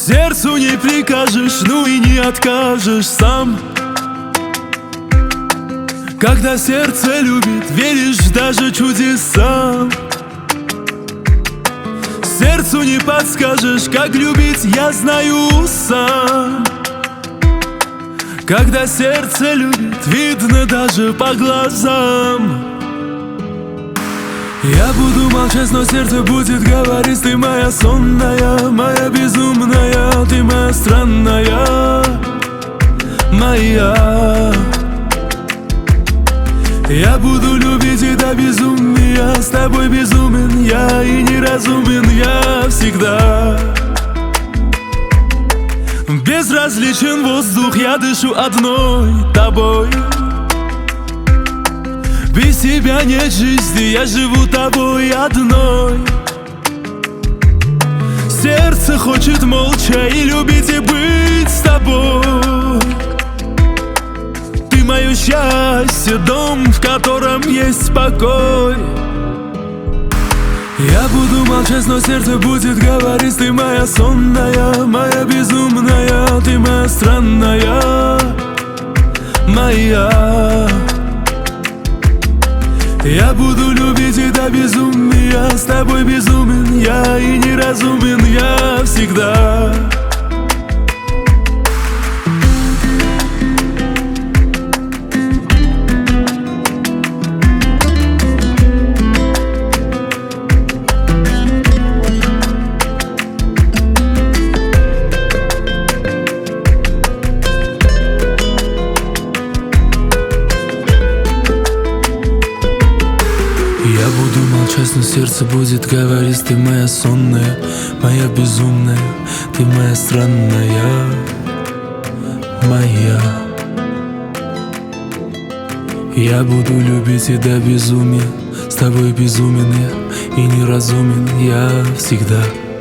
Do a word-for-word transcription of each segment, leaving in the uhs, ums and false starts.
Сердцу не прикажешь, ну и не откажешь сам. Когда сердце любит, веришь даже чудесам. Сердцу не подскажешь, как любить, я знаю сам. Когда сердце любит, видно даже по глазам. Я буду молчать, но сердце будет говорить: ты моя сонная, моя безумная, ты моя странная, моя. Я буду любить и до безумия, с тобой безумен я и неразумен я всегда. Безразличен воздух, я дышу одной тобой. Без тебя нет жизни, я живу тобой одной. Сердце хочет молча и любить, и быть с тобой. Ты мое счастье, дом, в котором есть покой. Я буду молчать, но сердце будет говорить: ты моя сонная, моя безумная, ты моя странная, моя. Я буду любить и до безумия, с тобой безумен я и неразумен я всегда. Я буду молчать, но сердце будет говорить: ты моя сонная, моя безумная, ты моя странная, моя. Я буду любить и до безумия, с тобой безумен я и неразумен я всегда.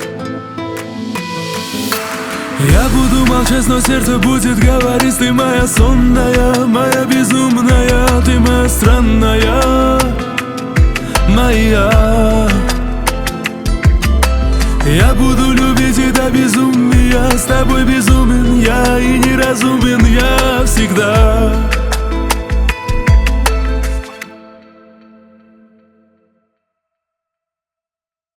Я буду молчать, но сердце будет говорить: ты моя сонная, моя безумная, ты моя странная, моя. Я буду любить и до безумия, с тобой безумен я и неразумен я всегда.